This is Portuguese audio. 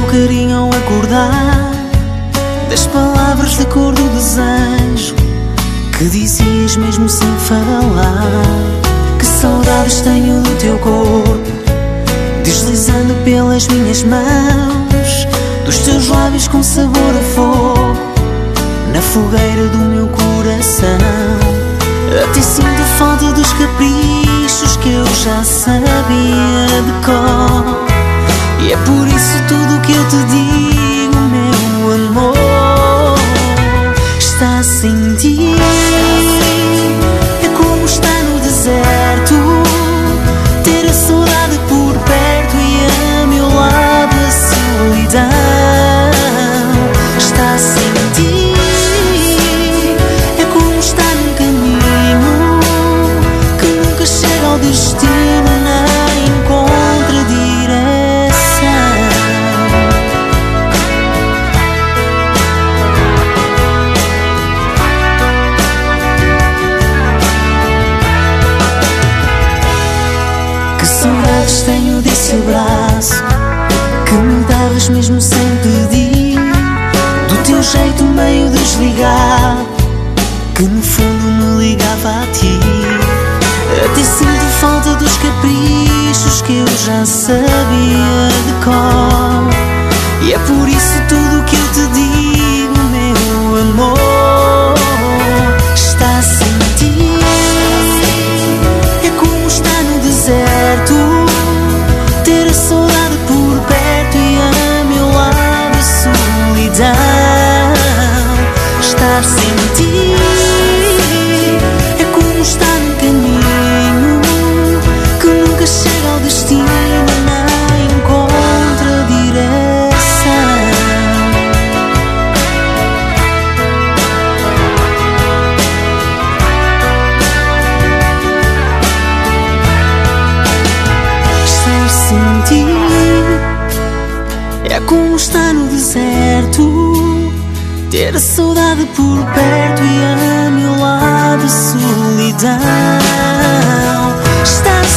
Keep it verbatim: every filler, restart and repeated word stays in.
carinho ao acordar, das palavras da cor do desejo que dizias mesmo sem falar. Que saudades tenho do teu corpo, deslizando pelas minhas mãos, dos teus lábios com sabor a fogo, na fogueira do meu coração. Até sinto falta dos caprichos que eu já sabia de cor, e é por isso tudo que eu te digo, meu amor, está sem ti. É como estar no deserto, ter a saudade por perto e a meu lado a solidão. Está sem ti. É como estar num caminho que nunca chega ao destino, nem encontra direção. Que saudades tenho desse abraço que me davas mesmo sem pedir, do teu jeito meio desligado que no fundo me ligava a ti. Até sinto falta dos caprichos que eu já sabia de cor, e é por isso tudo que eu te digo, meu amor, está sem ti. É como estar no deserto, ter a saudade por perto e a meu lado a solidão. Estar sem ti é como estar num caminho que nunca chega ao destino, nem encontra direção. Estar sem ti é como estar no deserto, ter a saudade por perto e a meu lado a solidão. Estar